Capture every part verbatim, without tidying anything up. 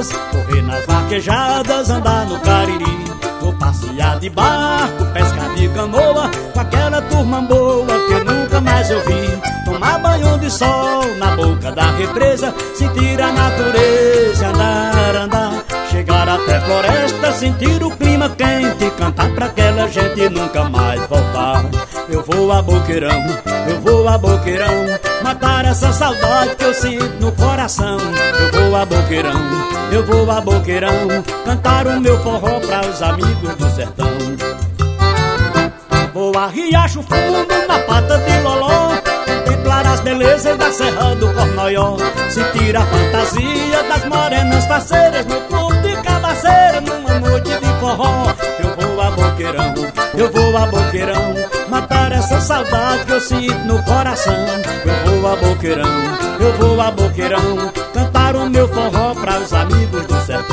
correr nas vaquejadas, andar no Cariri. Vou passear de barco, pescar de canoa, com aquela turma boa que nunca mais eu vi. Tomar banho de sol na boca da represa, sentir a natureza, andar, andar. Chegar até a floresta, sentir o clima quente, cantar pra aquela gente nunca mais voltar. Eu vou a Boqueirão, eu vou a Boqueirão, matar essa saudade que eu sinto no coração. Eu vou a Boqueirão, eu vou a Boqueirão, cantar o meu forró pra os amigos do sertão. Vou a Riacho Fundo, na Pata de Loló, contemplar as belezas da Serra do Cornoió, sentir a fantasia das morenas faceiras no clube de Cabaceira, numa noite de forró. Eu vou a Boqueirão, eu vou a Boqueirão, matar essa saudade que eu sinto no coração. Eu vou a Boqueirão, eu vou a Boqueirão, cantar o meu forró pra os amigos do sertão.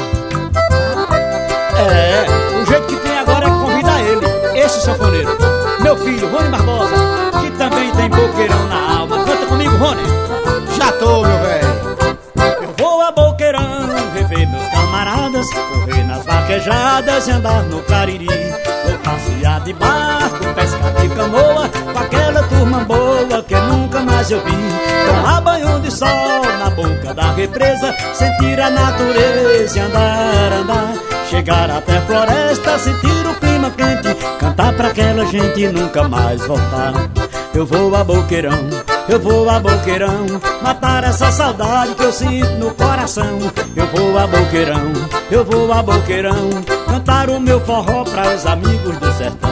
É, o jeito que tem agora é convidar ele, esse sanfoneiro, meu filho, Rony Barbosa, que também tem Boqueirão na alma. Canta comigo, Rony. Já tô, meu velho. Eu vou a Boqueirão, rever meus camaradas, correr nas vaquejadas e andar no Cariri. Vou passear de barco, pescar de canoa, com aquela turma boa que nunca mais eu vi. Tomar banho de sol na boca da represa, sentir a natureza e andar, andar. Chegar até a floresta, sentir o clima quente, cantar pra aquela gente nunca mais voltar. Eu vou a Boqueirão, eu vou a Boqueirão, matar essa saudade que eu sinto no coração. Eu vou a Boqueirão, eu vou a Boqueirão, cantar o meu forró pra os amigos do sertão.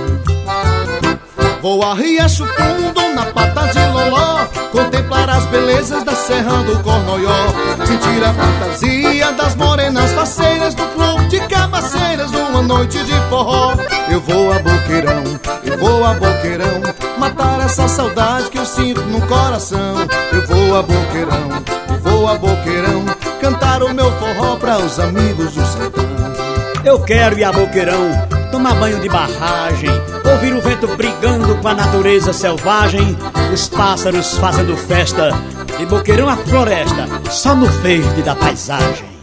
Vou a Riacho Fundo, na Pata de Loló, contemplar as belezas da Serra do Cornoió, sentir a fantasia das morenas faceiras do clube de Cabaceiras, numa noite de forró. Eu vou a Boqueirão, eu vou a Boqueirão, matar essa saudade que eu sinto no coração. Eu vou a Boqueirão, eu vou a Boqueirão, cantar o meu forró pra os amigos do sertão. Eu quero ir a Boqueirão, tomar banho de barragem, ouvir o vento brigando com a natureza selvagem, os pássaros fazendo festa, e Boqueirão a floresta, só no verde da paisagem.